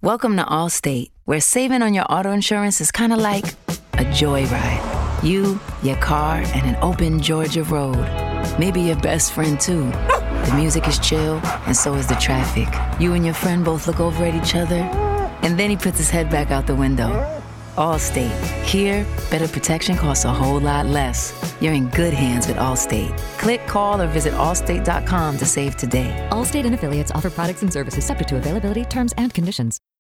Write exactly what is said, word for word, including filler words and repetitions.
Welcome to Allstate, where saving on your auto insurance is kind of like a joyride. You, your car, and an open Georgia road. Maybe your best friend, too. The music is chill, and so is the traffic. You and your friend both look over at each other, and then he puts his head back out the window. Allstate. Here, better protection costs a whole lot less. You're in good hands with Allstate. Click, call, or visit allstate dot com to save today. Allstate and affiliates offer products and services subject to availability, terms, and conditions.